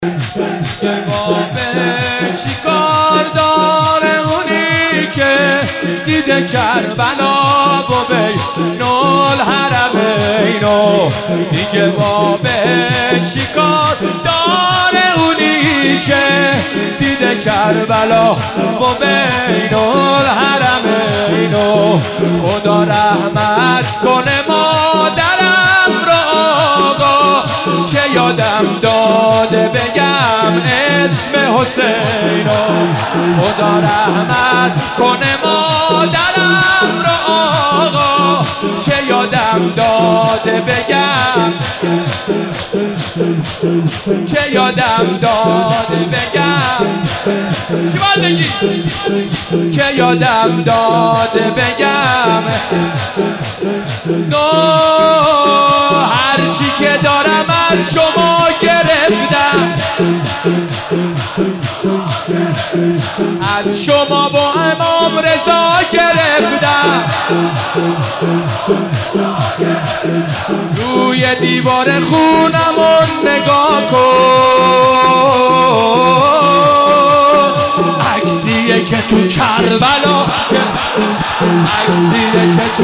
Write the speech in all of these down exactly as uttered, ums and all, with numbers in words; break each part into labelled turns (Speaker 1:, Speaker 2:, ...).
Speaker 1: چی کار داره اونی که دیده کربلا و بین الحرمینو دیگه بابه چی کار داره اونی که دیده کربلا و بین الحرمینو خدا رحمت کنه مادرم را آقا که یادم داده بگم اسم حسینو خدا رحمت کنه مادرم را آقا که یادم داده بگم که یادم داده بگم چی باید بگی؟ که یادم داده بگم نو هرچی که دارم از شما گرفتم از شما با امام رضا گرفتم روی دیوار خونمون نگاه کن عکسیه که تو کربلا عکسیه که تو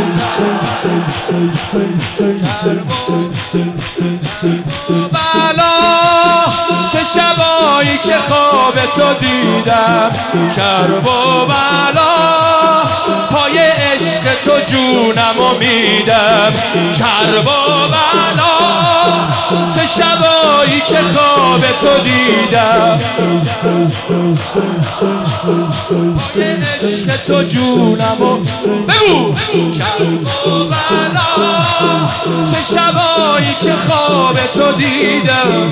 Speaker 1: کربلا چه شبایی که خواب تو دیدم کربلا پای عشق تو جونمو میدم کربلا چه شبایی که خواب تو دیدم پای عشق تو جونمو بگو کربلا چه شبایی که خواب تو دیدم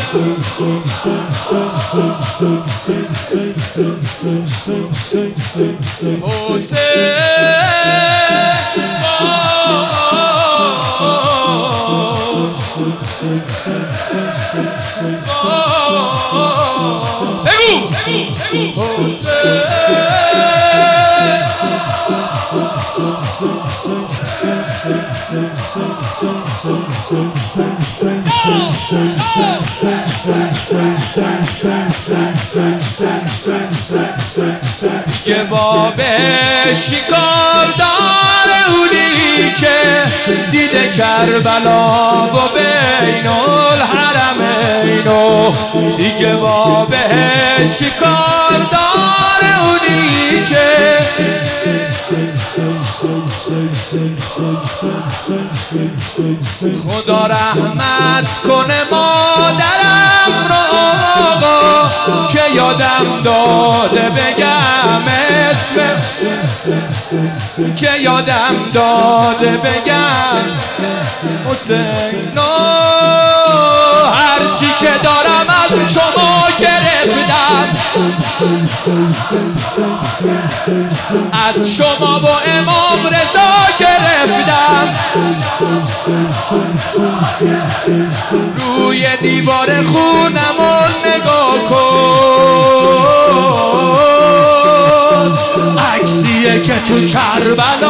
Speaker 1: که بابه شکار داره اونی که دیده کربلا و بین الحرمینو دیگه بابه شکار داره اونی که خدا رحمت کنه مادرم رو آقا که یادم داده بگم اسم که یادم داده بگم حسینو هرچی که دارم از شما گرفتم از شما با امام رضا گرفتم روی دیوار خونمون نگاه کن عکسیه که تو کربلا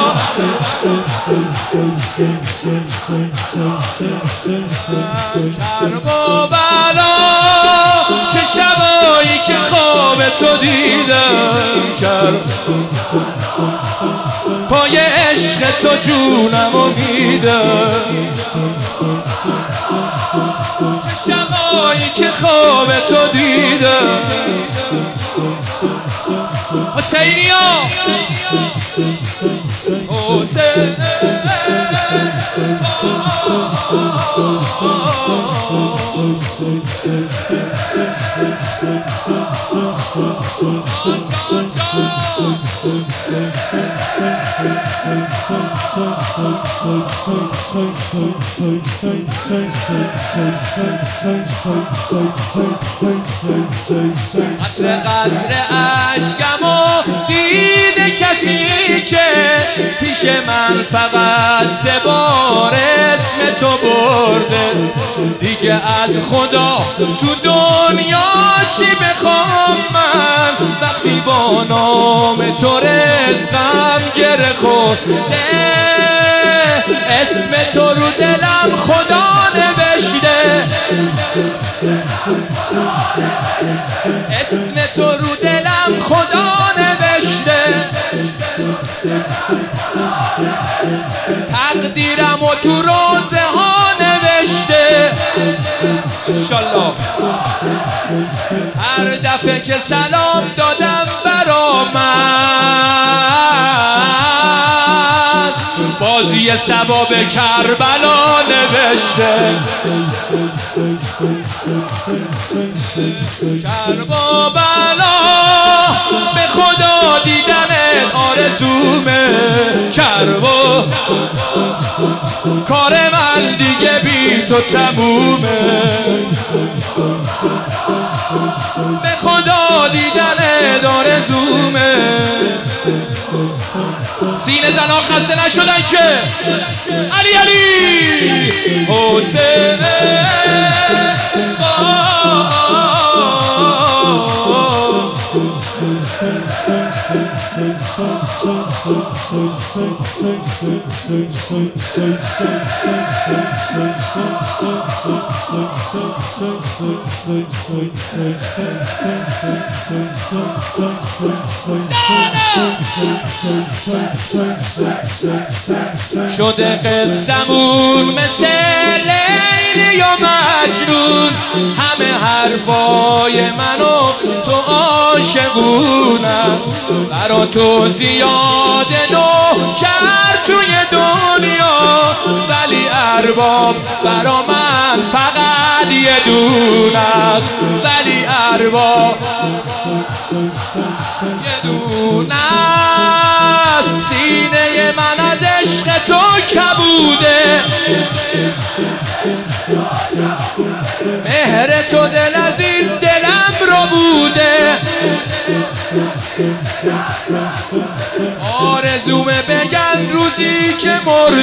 Speaker 1: کربلا چه شبایی که خواب تو دیدم کرد پای عشق تو جونمو میدم چه شبایی که خواب تو دیدم حسینیا حسین قطره قطره اشکمو دیده کسی که پیش من فقط سه بار اسم تو برده دیگه از خدا تو دنیا چی بخوام من وقتی با نام تو رزقم گره خورده اسم تو رو دلم خدا نوشته اسم تو رو دلم خدا نوشته، تقدیرم و تو روزه ها نوشته. انشالله هر دفعه که سلام دادم برا من، بازی ثواب کربلا نوشته. کربلا به خدا دیدنت آرزومه، کربلا کار من دیگه بی تو تمومه. به خدا دیدنت آرزومه. سینه زنان خسته نشدن که علی علی حسین شده قصمون مثل لیلی و مجنون، همه حرفای منو تو عاشقونم. برا تو زیاده نو کرد توی دنیا، ولی ارباب برا من فقط یه دونه است، ولی ارباب یه دونه است. سینه من از عشق تو کبوده، مهر تو دل از این دلم رو بوده. آرزومه بگن روزی که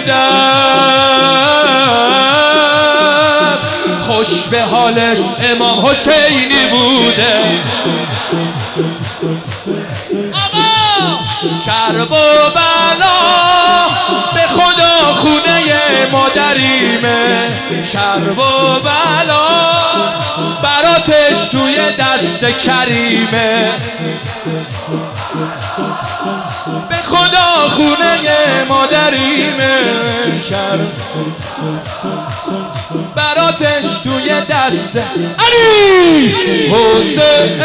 Speaker 1: مردم، خوش به حالش امام حسینی بوده. آقا کربلا به خدا خونه مادریمه، کربلا براتش توی دست کریمه. به خدا خونه مادریمه، براتش توی دست علی حسین.